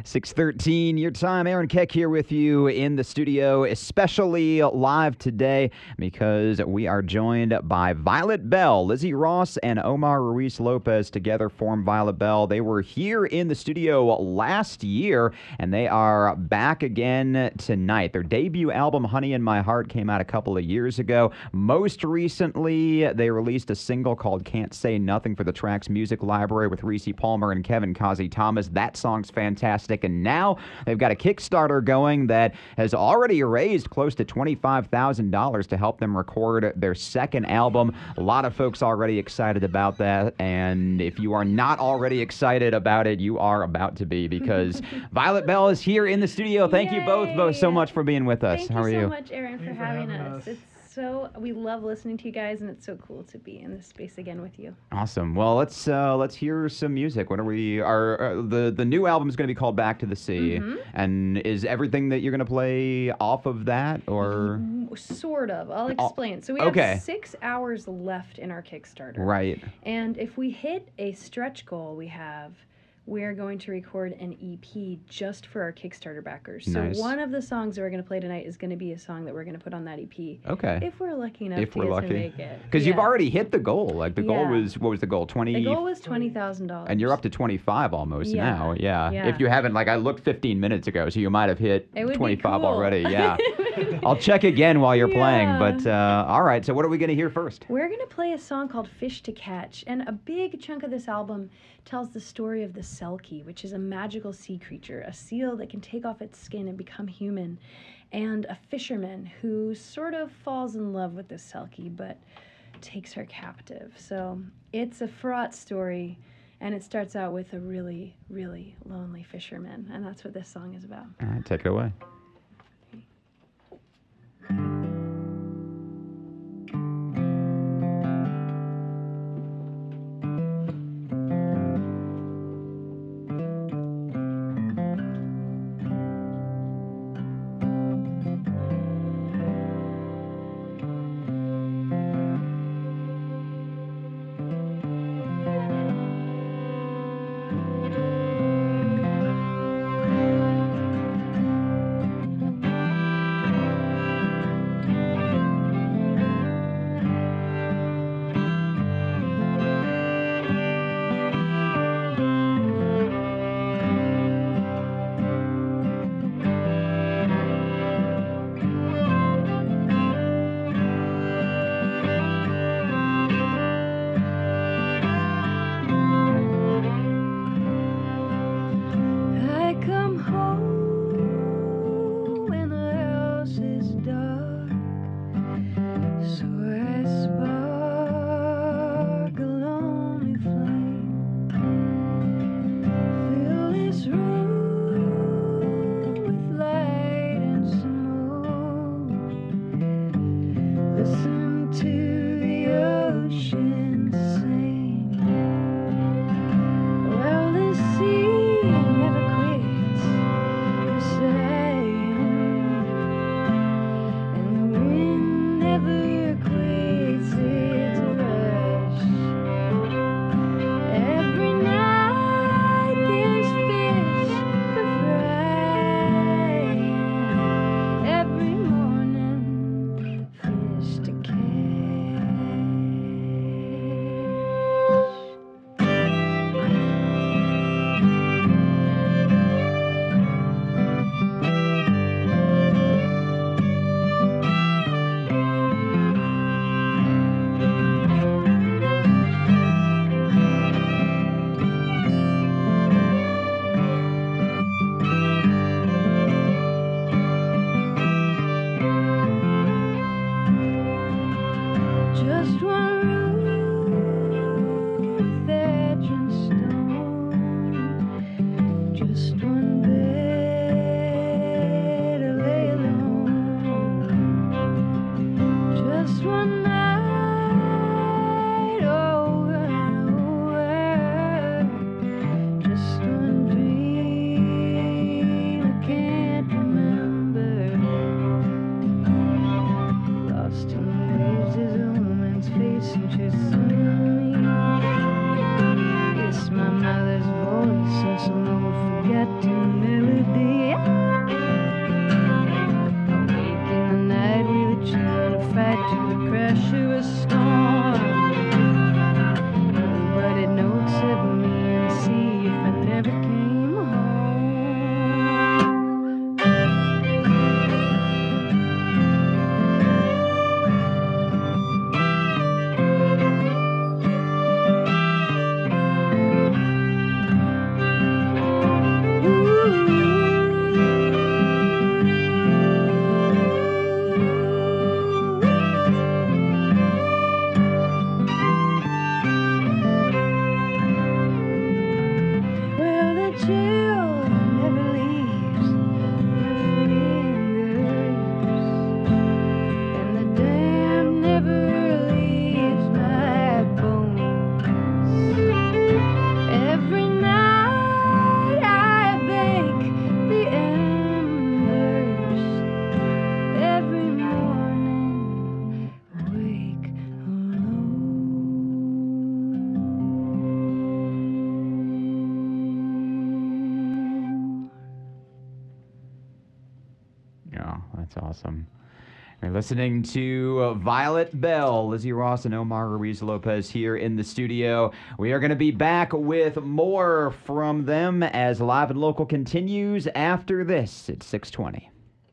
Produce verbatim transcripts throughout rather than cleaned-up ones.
six thirteen, your time. Aaron Keck here with you in the studio, especially live today because we are joined by Violet Bell. Lizzie Ross and Omar Ruiz Lopez together form Violet Bell. They were here in the studio last year, and they are back again tonight. Their debut album, Honey in My Heart, came out a couple of years ago. Most recently, they released a single called Can't Say Nothing for the Trax Music Library with Reese Palmer and Kevin Kazi Thomas. That song's fantastic. And now they've got a Kickstarter going that has already raised close to twenty-five thousand dollars to help them record their second album. A lot of folks already excited about that. And if you are not already excited about it, you are about to be, because Violet Bell is here in the studio. Thank Yay. you both, both so much for being with us. Thank How you are so you? much, Aaron, for Thank you for having, having us. us. It's so we love listening to you guys, and it's so cool to be in this space again with you. Awesome. Well, let's uh, let's hear some music. What are we? Our uh, the the new album is going to be called Back to the Sea, Mhm. and is everything that you're going to play off of that, or Mm, Sort of. I'll Oh, explain. So we okay. have six hours left in our Kickstarter. right? And if we hit a stretch goal we have, we're going to record an E P just for our Kickstarter backers. So Nice. one of the songs that we're going to play tonight is going to be a song that we're going to put on that E P. Okay. If we're lucky enough If to we're get lucky. to make it. Because you've Yeah. already hit the goal. Like the goal Yeah. was, what was the goal? twenty. The goal was twenty thousand dollars. And you're up to twenty-five almost Yeah. now. Yeah. Yeah. If you haven't, like I looked fifteen minutes ago, so you might have hit It would be twenty-five cool. already. Yeah. I'll check again while you're playing. Yeah. But uh, all right. So what are we going to hear first? We're going to play a song called Fish to Catch, and a big chunk of this album tells the story of the Selkie, which is a magical sea creature, a seal that can take off its skin and become human, and a fisherman who sort of falls in love with this Selkie, but takes her captive. So it's a fraught story, and it starts out with a really, really lonely fisherman, and that's what this song is about. All right. Take it away. I come home when the house is dark, so I spark a lonely flame, fill this room with light and smoke, listen to the ocean sing. Well, the sea never quits sighing, and the wind never quits its rush. Every night there's fish for frying, every morning fish to catch. Just one room, thatch and stone. Just one bed to lay alone. Just one night over and over. Just one dream I can't remember. Lost in the waves is a woman's face, and she's singing on me. It's my mother's voice and some old forgotten memory. Wow, that's awesome. You're listening to uh, Violet Bell, Lizzie Ross, and Omar Ruiz Lopez here in the studio. We are going to be back with more from them as Live and Local continues after this at six twenty.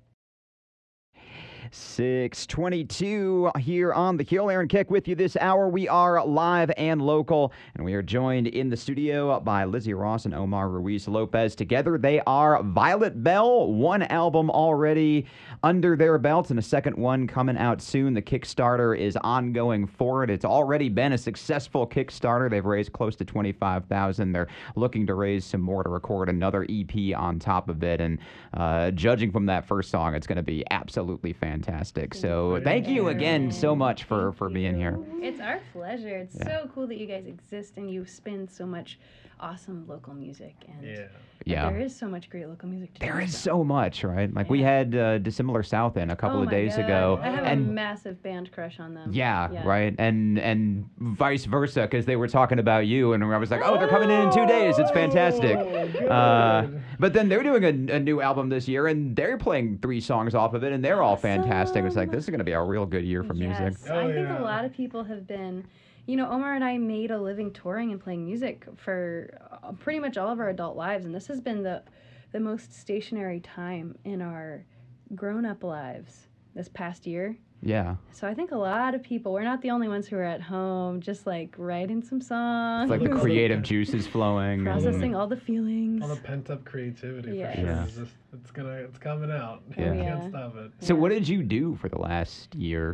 six twenty-two here on The Hill. Aaron Keck with you this hour. We are live and local, and we are joined in the studio by Lizzie Ross and Omar Ruiz Lopez. Together, they are Violet Bell. One album already under their belts, and a second one coming out soon. The Kickstarter is ongoing for it. It's already been a successful Kickstarter. They've raised close to twenty-five thousand dollars. They're looking to raise some more to record another E P on top of it, and uh, judging from that first song, it's going to be absolutely fantastic. Fantastic. So thank you again so much for, for being here. It's our pleasure. It's Yeah. so cool that you guys exist and you spin so much awesome local music. And Yeah. Yeah. there is so much great local music to There choose is from. so much, right? Like we Yeah. had uh, Dissimilar South in a couple Oh of my days God. ago. I have a and massive band crush on them. yeah, right. And and vice versa, because they were talking about you, and I was like, oh, they're coming in in two days. It's fantastic. Oh, Uh, good. but then they're doing a, a new album this year, and they're playing three songs off of it, and they're all fantastic. It's like, Awesome. this is going to be a real good year for music. Yes, Oh, I think yeah. a lot of people have been, you know, Omar and I made a living touring and playing music for uh, pretty much all of our adult lives, and this has been the the most stationary time in our grown-up lives this past year. Yeah. So I think a lot of people, we're not the only ones who are at home just like writing some songs, It's like the creative juices flowing. and- processing all the feelings. All the pent up creativity Yes. for sure. Yeah. It's, just, it's gonna it's coming out. Yeah. You Yeah. can't stop it. So Yeah. what did you do for the last year?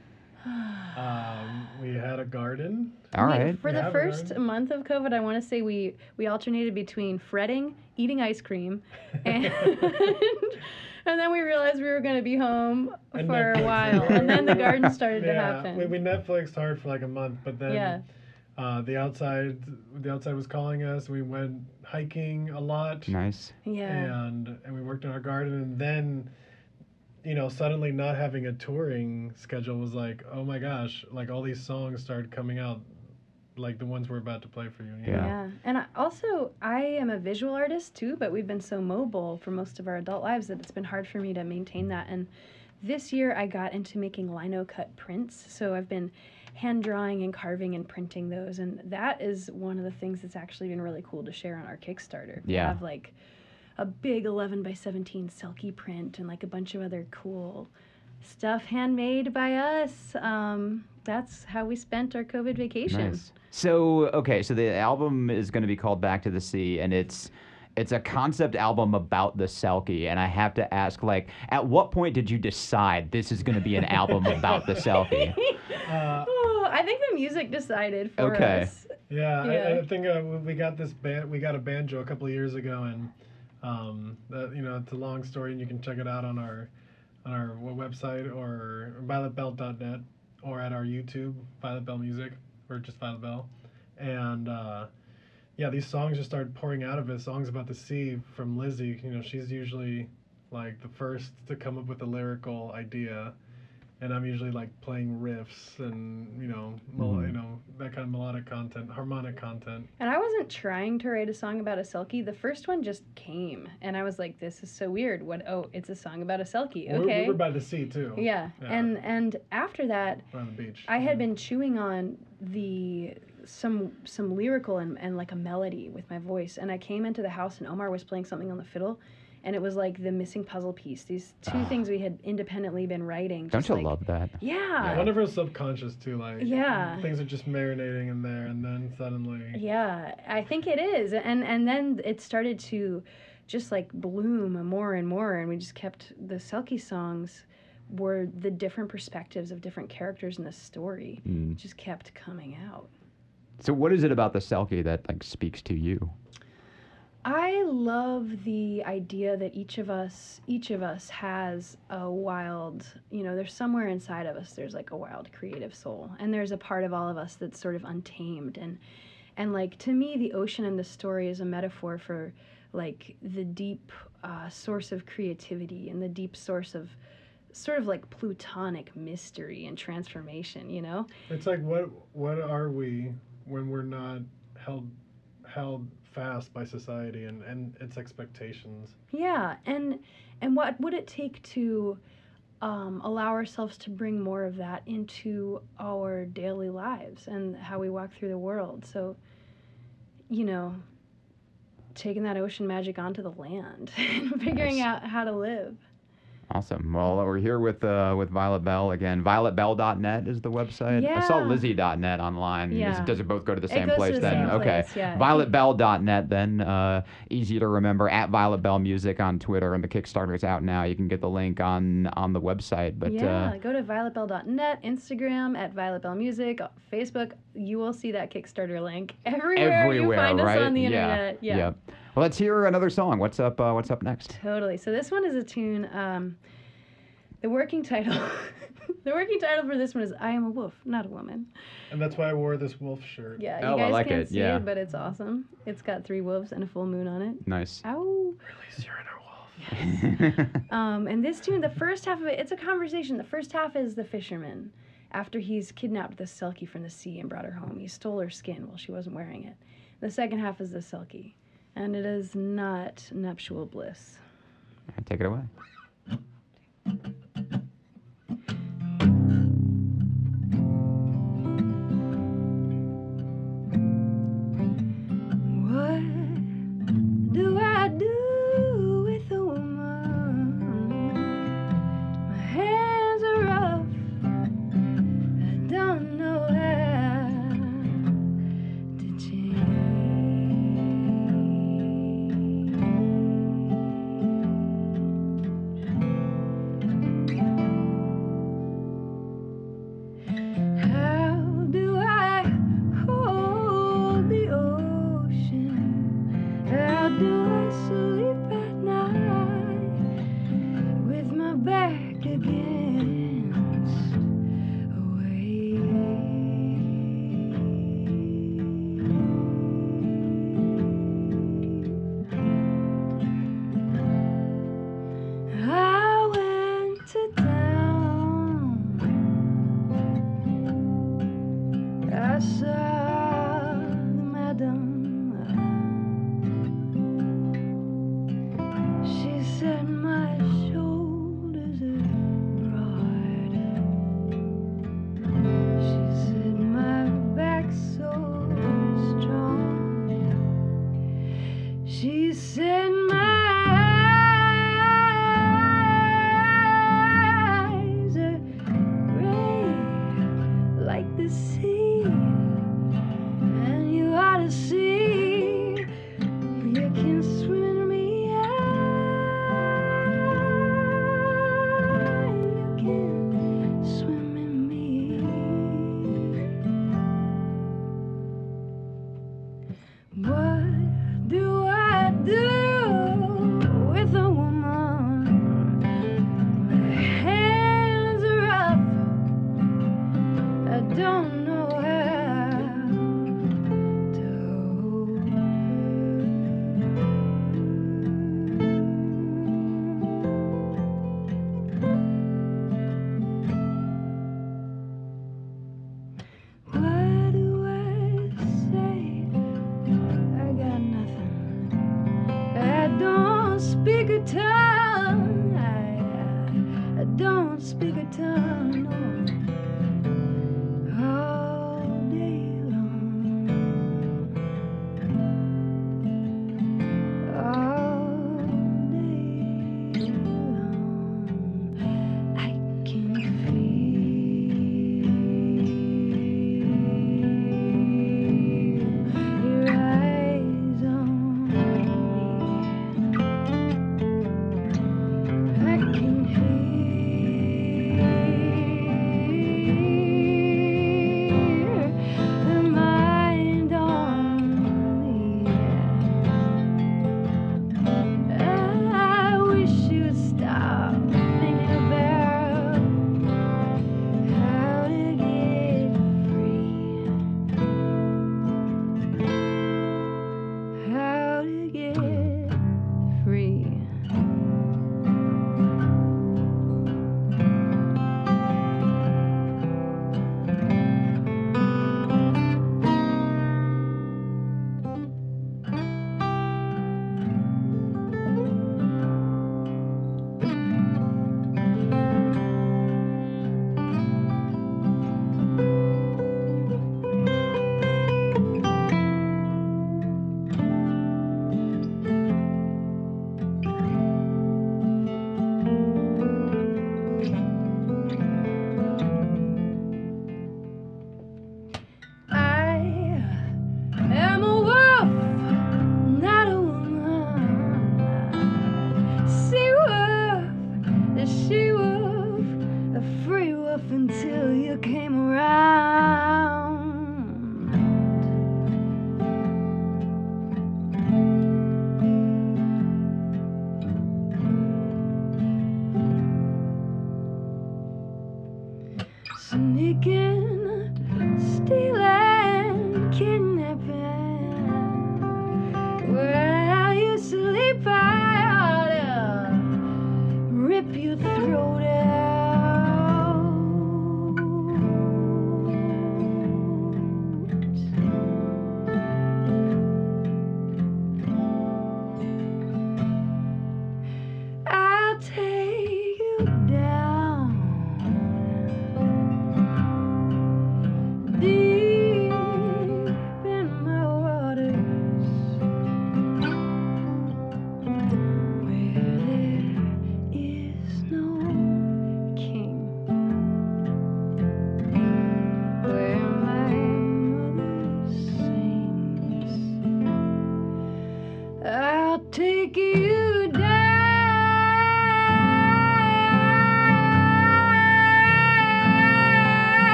Um, we had a garden. All We- right. For the Yeah, first right. month of COVID, I want to say we we alternated between fretting, eating ice cream, and and then we realized we were going to be home And for a Netflix. while, and then the garden started to yeah, happen. we, we Netflixed hard for like a month, but then Yeah. uh, the outside the outside was calling us. We went hiking a lot, Nice. yeah. and and we worked in our garden, and then. You know, suddenly not having a touring schedule was like, oh my gosh, like all these songs started coming out, like the ones we're about to play for you. you Yeah. know? Yeah, and I, also I am a visual artist too, but we've been so mobile for most of our adult lives that it's been hard for me to maintain that. And this year I got into making lino cut prints, so I've been hand drawing and carving and printing those, and that is one of the things that's actually been really cool to share on our Kickstarter. We Yeah. have like a big eleven by seventeen Selkie print and like a bunch of other cool stuff handmade by us. Um, that's how we spent our COVID vacation. Nice. So okay, so the album is going to be called Back to the Sea, and it's it's a concept album about the Selkie. And I have to ask, like, at what point did you decide this is going to be an album about the Selkie? Uh, Oh, I think the music decided for Okay. us. Yeah, Yeah. I, I think uh, we- we got this band. We got a banjo a couple of years ago, and um, that, you know, it's a long story, and you can check it out on our on our w- website or violet bell dot net or at our YouTube, Violet Bell Music, or just Violet Bell. And uh, yeah, these songs just started pouring out of it. Songs about the sea from Lizzie. You know, she's usually like the first to come up with a lyrical idea. And I'm usually like playing riffs and you know, mel- Mhm. you know that kind of melodic content, harmonic content. And I wasn't trying to write a song about a Selkie. The first one just came, and I was like, "This is so weird. What? Oh, it's a song about a Selkie. We're- Okay." We were by the sea too. yeah. Yeah. and and after that, We're on the beach. I had been chewing on the some some lyrical and, and like a melody with my voice, and I came into the house, and Omar was playing something on the fiddle. And it was like the missing puzzle piece. These two Ah. things we had independently been writing. Don't just you like- love that? Yeah. Yeah, one of our subconscious too, like Yeah. things are just marinating in there, and then suddenly. Yeah, I think it is. And and then it started to just like bloom more and more, and we just kept the Selkie songs were the different perspectives of different characters in the story. Mm. It just kept coming out. So what is it about the Selkie that like speaks to you? I love the idea that each of us each of us has a wild, you know, there's somewhere inside of us there's like a wild creative soul, and there's a part of all of us that's sort of untamed, and and like to me the ocean in the story is a metaphor for like the deep uh, source of creativity and the deep source of sort of like plutonic mystery and transformation, you know? It's like what what are we when we're not held held fast by society and, and its expectations. Yeah, and and what would it take to um, allow ourselves to bring more of that into our daily lives and how we walk through the world? So, you know, taking that ocean magic onto the land and figuring Nice. out how to live. Awesome. Well, we're here with uh, with Violet Bell again. violet bell dot net is the website. I saw Yeah. lizzie dot net online. Is- Yeah. Does it both go to the It same goes to place the then? same Okay. place, yeah. violet bell dot net then. Uh, easy to remember. At Violet Bell Music on Twitter, and the Kickstarter's out now. You can get the link on on the website. But yeah, uh, go to violet bell dot net, Instagram at Violet Bell Music, Facebook. You will see that Kickstarter link everywhere, everywhere, you find right? us on the yeah. internet. Yeah, Yep. Well, let's hear another song. What's up? Uh, what's up next? totally. So this one is a tune. Um, the working title, the working title for this one is "I Am a Wolf, Not a Woman." And that's why I wore this wolf shirt. Yeah, you Oh, I guys like can't it, see yeah. it, but it's awesome. It's got three wolves and a full moon on it. Nice. Ow. Release your inner wolf. Um, and this tune, the first half of it, it's a conversation. The first half is the fisherman. After he's kidnapped the Selkie from the sea and brought her home, he stole her skin while she wasn't wearing it. The second half is the Selkie, and it is not nuptial bliss. Take it away. What do I do with a woman? My hands are rough. I don't know how to change. How do I hold the ocean? How do I sleep at night with my back against a wave? I went to town. I saw the madam. She said my shoulders are broad. She said my back's so strong. She said my eyes are gray like the sea, and you ought to see you can swim me out, you can swim in me. What do I do with a woman? My hands are rough. I don't know how to hold her. What do I say? I got nothing. I don't speak a tongue. I, I don't speak a tongue. No. All day long, all day long, I can feel your eyes on me.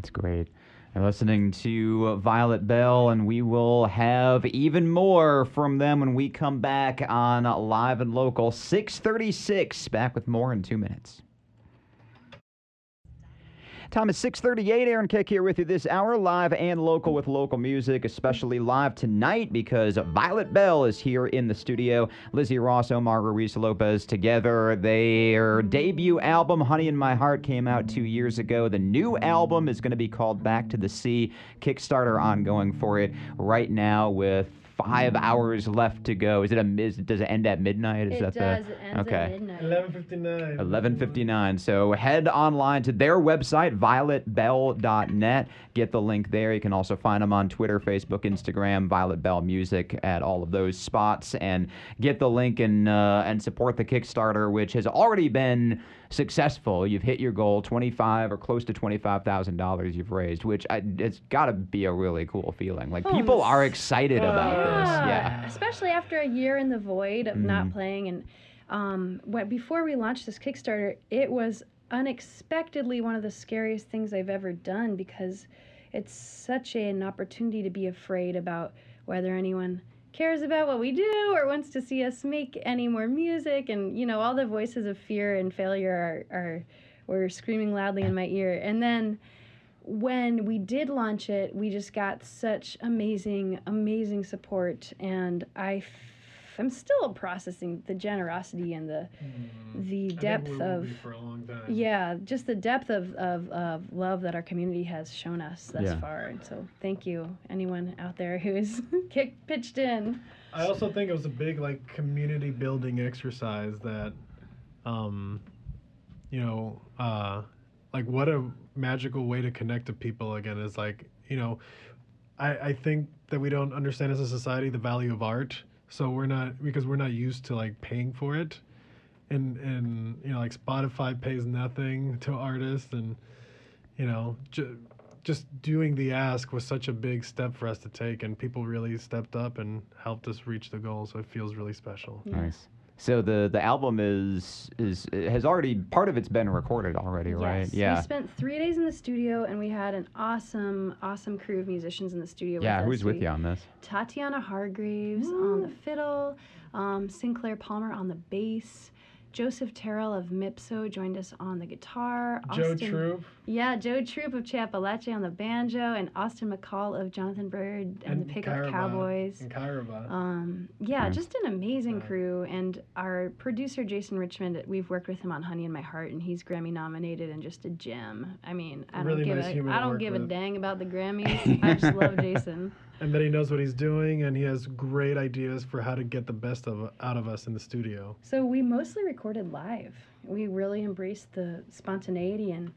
That's great. You're listening to Violet Bell, and we will have even more from them when we come back on Live and Local. six thirty-six, back with more in two minutes. Time is six thirty-eight. Aaron Keck here with you this hour, live and local with local music, especially live tonight because Violet Bell is here in the studio. Lizzie Ross, Omar Ruiz Lopez together. Their debut album, Honey in My Heart, came out two years ago. The new album is going to be called Back to the Sea. Kickstarter ongoing for it right now with five hours left to go. Is it a is, does it end at midnight? Is It that does. the It ends okay? at midnight. eleven fifty-nine. eleven fifty-nine. So head online to their website, violet bell dot net. Get the link there. You can also find them on Twitter, Facebook, Instagram, Violet Bell Music at all of those spots. And get the link and, uh, and support the Kickstarter, which has already been successful. You've hit your goal, twenty-five or close to twenty-five thousand dollars you've raised, which I, it's got to be a really cool feeling. Like, Oh, people are it's- excited about this. Yeah. Especially after a year in the void of Mhm. not playing. And um, what, before we launched this Kickstarter, it was unexpectedly one of the scariest things I've ever done because it's such an opportunity to be afraid about whether anyone cares about what we do or wants to see us make any more music. And, you know, all the voices of fear and failure are, are were screaming loudly in my ear. And then when we did launch it, we just got such amazing, amazing support, and I f- I'm still processing the generosity and the the depth I think we will of be for a long time. yeah, just the depth of, of, of love that our community has shown us thus Yeah. far. And so thank you, anyone out there who has kicked, pitched in. I also think it was a big like community building exercise that, um, you know, uh, like what a magical way to connect to people again is like, you know, I, I think that we don't understand as a society the value of art. So we're not, because we're not used to like paying for it. And, and you know, like Spotify pays nothing to artists and, you know, ju- just doing the ask was such a big step for us to take, and people really stepped up and helped us reach the goal. So it feels really special. Yeah. Nice. So the the album is is it has already part of it's been recorded already, right? Yes. Yeah. We spent three days in the studio, and we had an awesome, awesome crew of musicians in the studio Yeah. with us. Who's with We- you on this? Tatiana Hargraves on the fiddle, um, Sinclair Palmer on the bass, Joseph Terrell of Mipso joined us on the guitar. Joe Austin, Troop Yeah, Joe Troop of Chiapalache on the banjo, and Austin McCall of Jonathan Bird and, the Pickup Kairouba- Cowboys. And Kairouba. Um, yeah, Nice. just an amazing Yeah. crew. And our producer, Jason Richmond, we've worked with him on Honey in My Heart, and he's Grammy nominated and just a gem. I mean, I Really don't give nice a, human I to don't work give a with. dang about the Grammys. I just love Jason. And that he knows what he's doing, and he has great ideas for how to get the best of out of us in the studio. So we mostly recorded live. We really embraced the spontaneity, and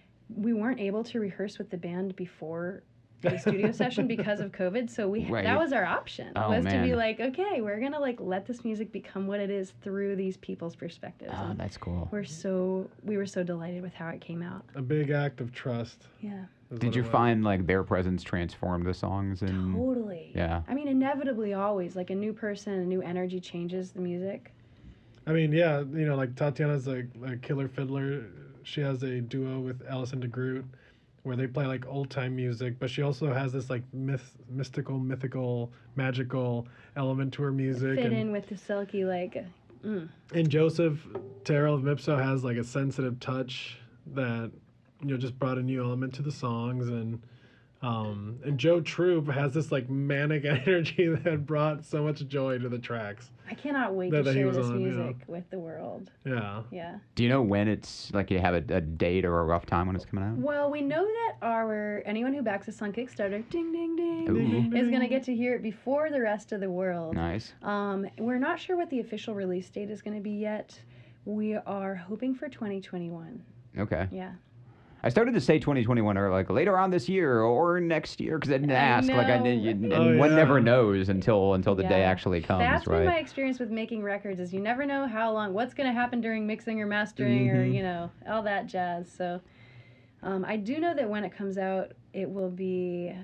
we weren't able to rehearse with the band before the studio session because of COVID. So we Right. that was our option Oh, was to be man. like, okay, we're gonna like let this music become what it is through these people's perspectives. Oh, And that's cool. we're so we were so delighted with how it came out. A big act of trust. Yeah, is Did what you it was. find like their presence transformed the songs and totally. yeah. I mean, inevitably, always like a new person, a new energy changes the music. I mean, yeah, you know, like Tatiana's like a killer fiddler. She has a duo with Alison DeGroot where they play like old time music, but she also has this like myth, mystical, mythical, magical element to her music. Fit and, in with the silky like. Mm. and Joseph Terrell of Mipso has like a sensitive touch that, you know, just brought a new element to the songs. And um, and Joe Troop has this like manic energy that brought so much joy to the tracks. I cannot wait That- to that he share was this on, yeah. music with the world. Yeah. Yeah. Do you know when it's like you have a, a date or a rough time when it's coming out? Well, we know that our anyone who backs us on Kickstarter, ding ding ding, Ooh. is gonna get to hear it before the rest of the world. Nice. Um, we're not sure what the official release date is gonna be yet. We are hoping for twenty twenty-one. Okay. Yeah. I started to say twenty twenty-one or like later on this year or next year because I didn't I ask. Like I know. did, you, and Oh, one yeah. never knows until until the day Yeah. actually comes, That's right? been my experience with making records. Is you never know how long, what's gonna happen during mixing or mastering or Mhm. you know all that jazz. So, um, I do know that when it comes out, it will be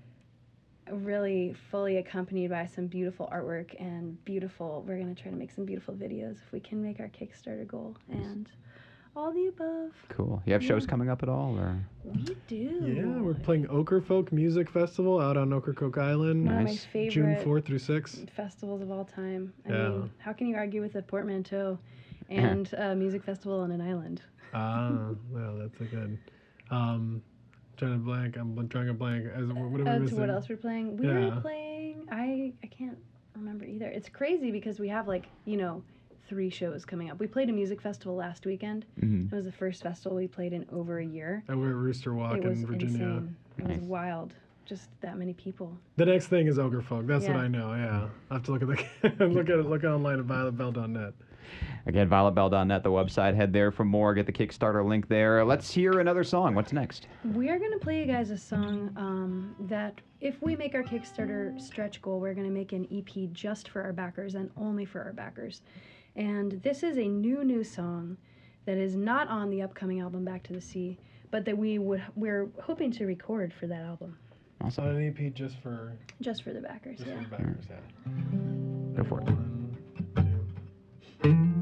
really fully accompanied by some beautiful artwork and beautiful. We're gonna try to make some beautiful videos if we can make our Kickstarter goal. And All the above. Cool. You have shows Yeah. coming up at all, or? We do. Yeah, we're playing Ochre Folk Music Festival out on Ocracoke Island, One of my Nice. June favorite fourth through sixth. festivals of all time. I Yeah. mean, how can you argue with a portmanteau and a music festival on an island? Ah, well, that's a good. Um, trying to blank. I'm bl- drawing a blank. As what are we Uh, to missing? what else we're playing? We Yeah. were playing. I I can't remember either. It's crazy because we have like you know three shows coming up. We played a music festival last weekend. Mhm. It was the first festival we played in over a year. And we're at Rooster Walk It was in Virginia. insane. It was Nice. wild. Just that many people. The next thing is Ogre Folk. That's what Yeah. I know. Yeah, I have to look at the look at it. Look online at violet bell dot net. Again, violet bell dot net, the website. Head there for more. Get the Kickstarter link there. Let's hear another song. What's next? We are going to play you guys a song um, that, if we make our Kickstarter stretch goal, we're going to make an E P just for our backers and only for our backers. And this is a new, new song that is not on the upcoming album Back to the Sea, but that we would we're hoping to record for that album, Awesome. On an E P just for just for the backers. just Yeah. for the backers. Yeah. Go for it. One, two.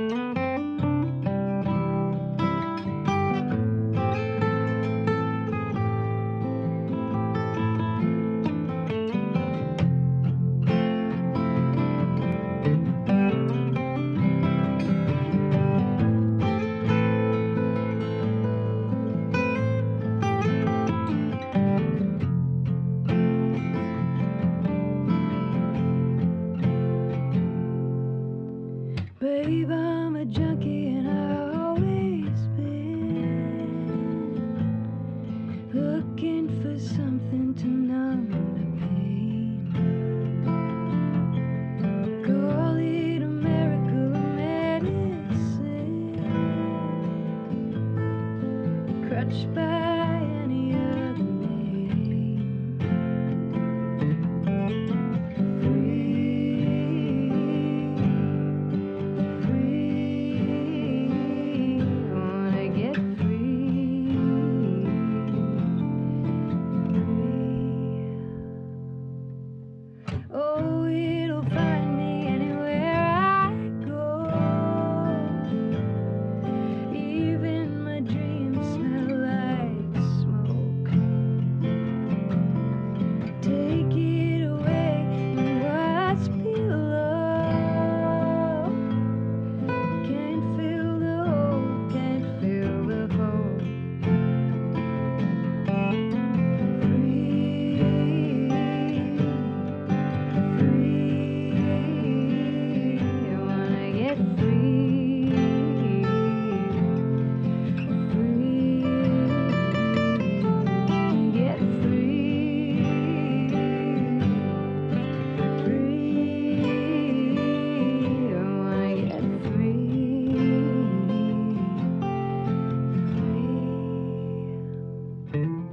Babe, I'm a junkie and I always been looking for something to numb the pain. Call it a miracle of medicine, crutched by any other name. Free. Free, I wanna get free. Free. Oh, it'll find me anywhere I go. Even my dreams smell like smoke. Take it away from what's below. Can't feel the hope, can't feel the hope. Free, free, I wanna get free. Free, get free. Free, I wanna get free. Free.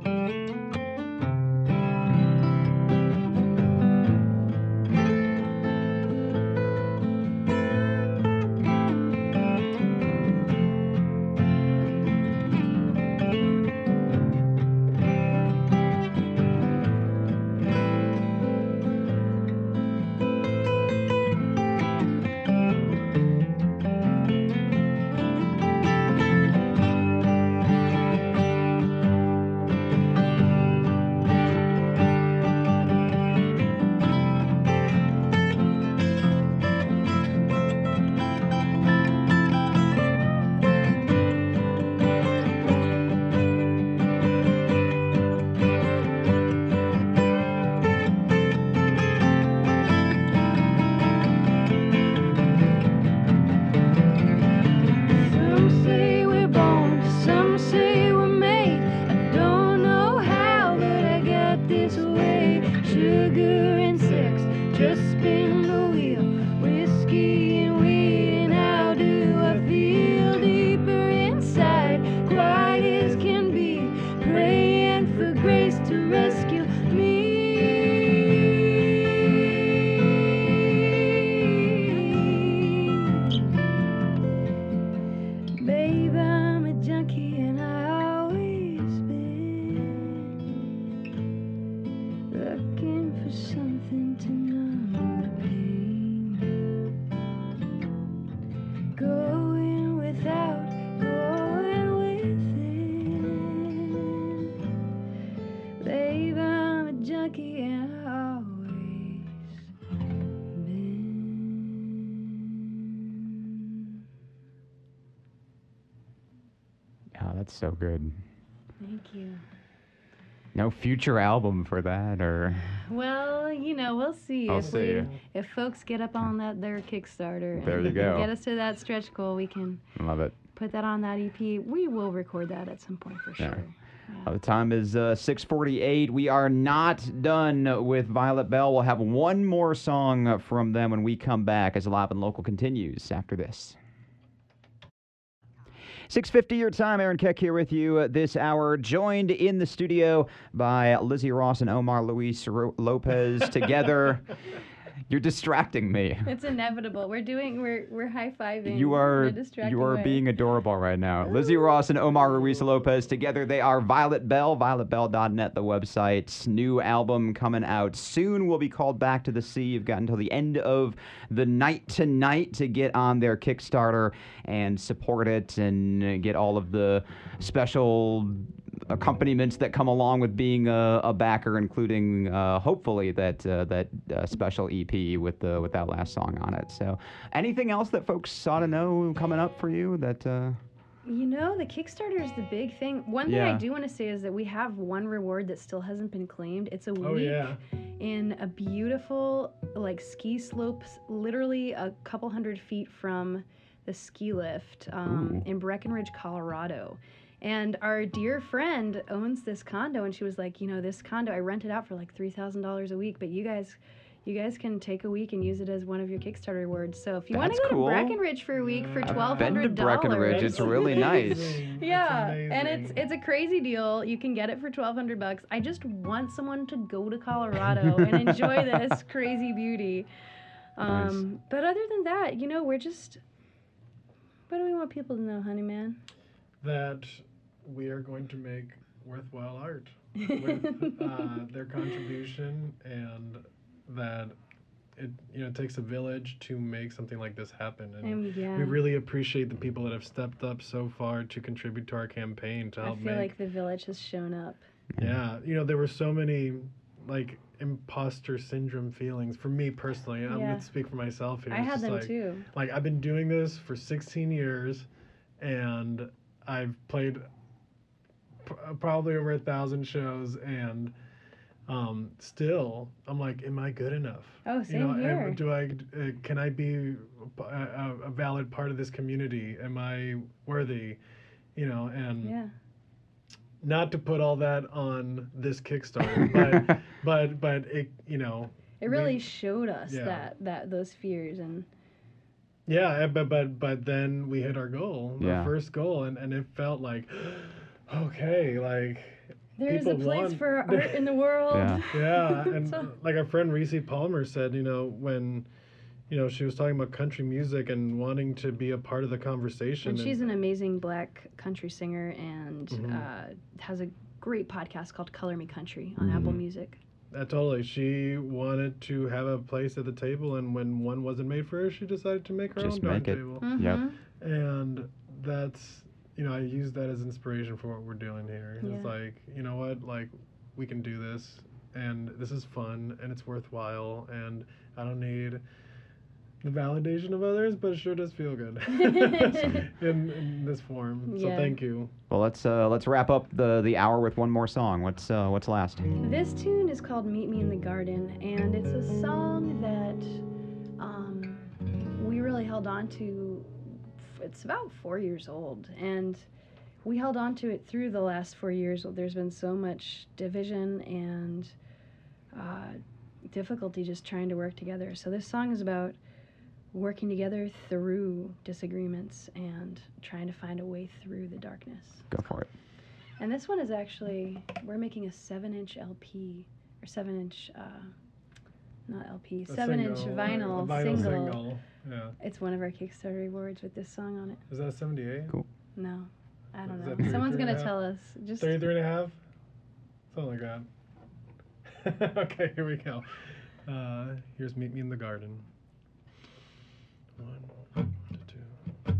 That's so good. Thank you. No future album for that, or Well, you know, we'll see I'll if see. we if folks get up on that their Kickstarter There and you go. get us to that stretch goal, we can love it. put that on that E P. We will record that at some point for Yeah. sure. Uh, the time is uh, six forty-eight. We are not done with Violet Bell. We'll have one more song from them when we come back as Live and Local continues after this. six fifty your time. Aaron Keck here with you uh, this hour, joined in the studio by Lizzie Ross and Omar Luis Ro- Lopez together. You're distracting me. It's inevitable. We're doing we're we're high fiving. You are in a distracting you are way. being adorable right now. Lizzie Ross and Omar Ruiz Lopez together. They are Violet Bell, violet bell dot net, the website. New album coming out soon. Will be called Back to the Sea. You've got until the end of the night tonight to get on their Kickstarter and support it and get all of the special accompaniments that come along with being a, a backer, including uh, hopefully that uh, that uh, special E P with the with that last song on it. So, anything else that folks ought to know coming up for you? That uh... You know, the Kickstarter is the big thing. One thing Yeah. I do want to say is that we have one reward that still hasn't been claimed. It's a week Oh yeah. in a beautiful like ski slopes, literally a couple hundred feet from the ski lift um, Ooh. in Breckenridge, Colorado. And our dear friend owns this condo, and she was like, you know, this condo I rent it out for like three thousand dollars a week, but you guys, you guys can take a week and use it as one of your Kickstarter rewards. So if you want to That's go cool. to Breckenridge for a week for I've twelve been to hundred dollars, Breckenridge. It's really nice. Amazing. That's yeah, and it's amazing. it's a crazy deal. You can get it for twelve hundred bucks. I just want someone to go to Colorado and enjoy this crazy beauty. Um, But other than that, you know, we're just. What do we want people to know, honey man? that we are going to make worthwhile art with uh, their contribution, and that it you know takes a village to make something like this happen. And And yeah, we really appreciate the people that have stepped up so far to contribute to our campaign to I help feel make. like the village has shown up. Yeah, you know there were so many like imposter syndrome feelings for me personally. I'm Yeah. gonna speak for myself here. I It's had just them like, too. Like I've been doing this for sixteen years, and I've played p- probably over a thousand shows, and um, still I'm like, am I good enough? Oh, same you know, am- here. do I uh, can I be a, a, a valid part of this community? Am I worthy? You know, and Yeah. not to put all that on this Kickstarter, but but but it you know It really we- showed us yeah. that that those fears and yeah, but but but then we hit our goal, Yeah. our first goal, and and it felt like okay, like there's a people place want- for art in the world. Yeah. yeah, and So- like our friend Reese Palmer said, you know, when you know she was talking about country music and wanting to be a part of the conversation. And she's an amazing black country singer and Mhm. uh, has a great podcast called Color Me Country on Apple Mhm. Music. Uh, totally. She wanted to have a place at the table, and when one wasn't made for her, she decided to make her Just own darn make it. table. Yep. Mhm. And that's, you know, I use that as inspiration for what we're doing here. Yeah. It's like, you know what, like, we can do this, and this is fun, and it's worthwhile, and I don't need the validation of others, but it sure does feel good in, in this form. So Yeah. thank you. Well, let's uh, let's wrap up the the hour with one more song. What's uh, what's last? This tune is called Meet Me in the Garden, and it's a song that um, we really held on to. It's about four years old, and we held on to it through the last four years. There's been so much division and uh, difficulty just trying to work together. So this song is about working together through disagreements and trying to find a way through the darkness. Go for it. And this one is actually, we're making a seven inch L P, or seven inch, uh, not L P, A seven inch single, vinyl, a vinyl single. single. Yeah. It's one of our Kickstarter rewards with this song on it. Is that seventy-eight? No, I don't Is know. that Someone's thirty-three gonna and a tell us. Just thirty-three and a half? Something like that. Okay, here we go. Uh, here's Meet Me in the Garden. One, two.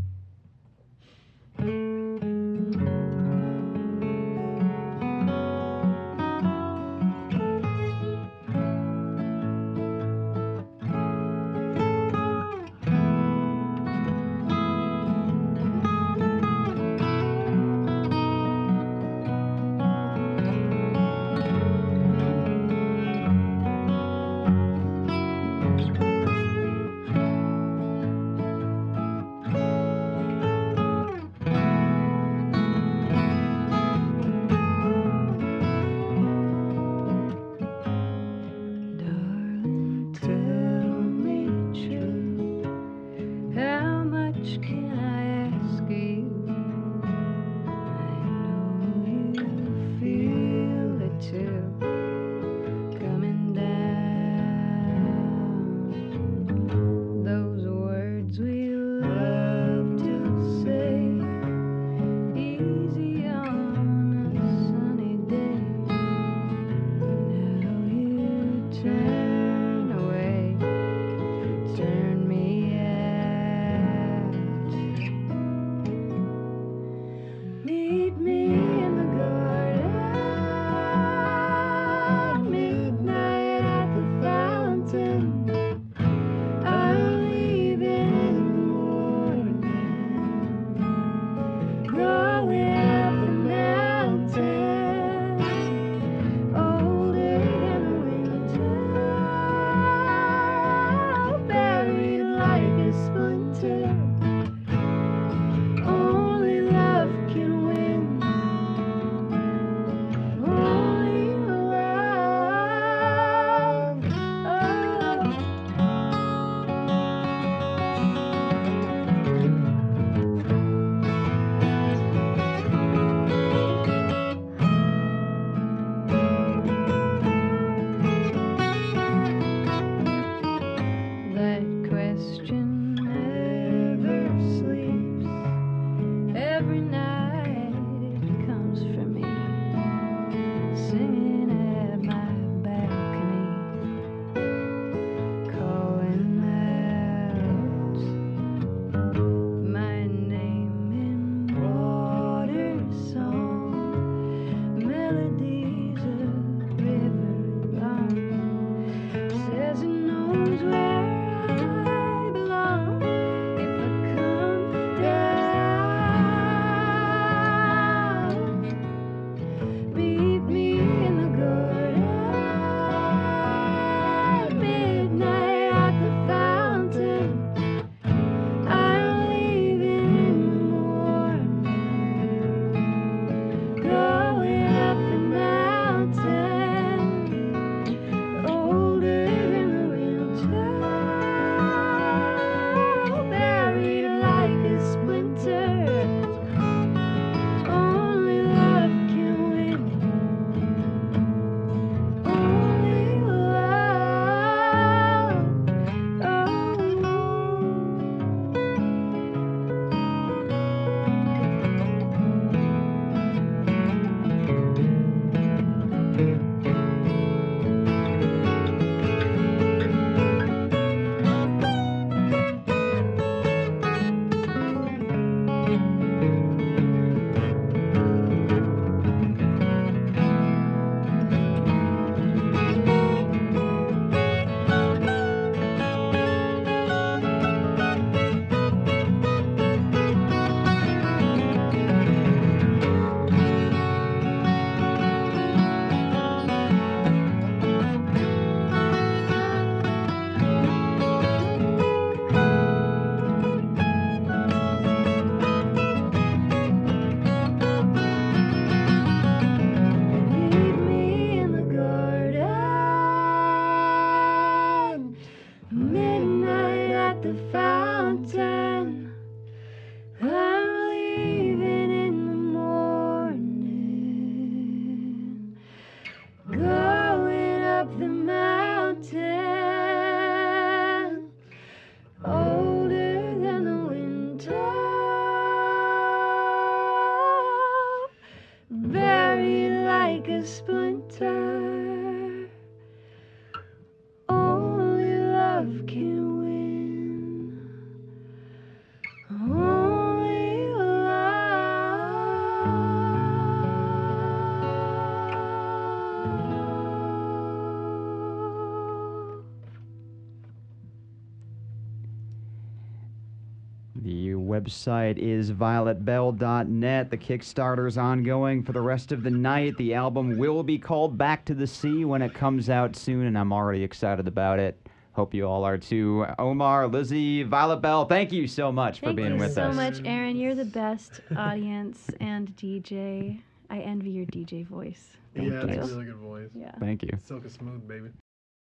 much can I ask you? I know you feel it too. Coming down. Those words we love to say. Easy on a sunny day. Now you turn away. Turn me out. Meet me in the garden. Midnight at the fountain. I'll leave in the morning. Growing up the mountain. Older than the winter. Buried like a splinter. Only love can win. Only love. That question never sleeps. Every night it comes for me, singing at my balcony, calling out my name in water song, melodies of river long. Says it knows where I belong if I come down. Meet me in the garden. Midnight at the fountain. I'll leave in the morning. Going up the mountain. Older than the winter. Buried like a splinter. Only love can win. Only love. Meet me in the garden. Midnight at the fountain. I'm leaving in the morning. Going up the mountain. Older than the winter. Buried like a splinter. Only love can win. Only love. The website is violet bell dot net. The Kickstarter's ongoing for the rest of the night. The album will be called Back to the Sea when it comes out soon, and I'm already excited about it. Hope you all are too. Omar, Lizzie, Violet Bell, thank you so much for Thank being you with so us. much, Aaron. You're the best audience and D J. I envy your D J voice. Thank yeah, you. it's a really good voice. Yeah. Thank you. Silk is smooth, baby.